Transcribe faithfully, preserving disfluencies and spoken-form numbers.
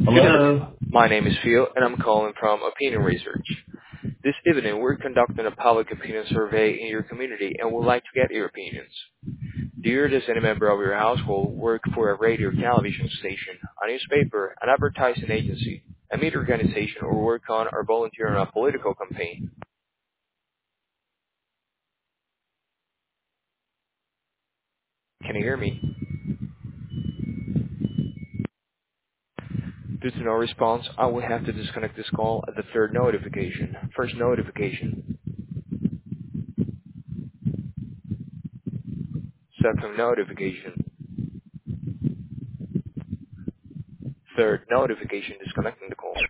Good evening. Hello. My name is Phil, and I'm calling from Opinion Research. This evening, we're conducting a public opinion survey in your community and would like to get your opinions. Do you or does any member of your household work for a radio or television station, a newspaper, an advertising agency, a media organization, or work on or volunteer on a political campaign? Can you hear me? Due to no response, I will have to disconnect this call at the third notification. First notification, second notification, third notification disconnecting the call.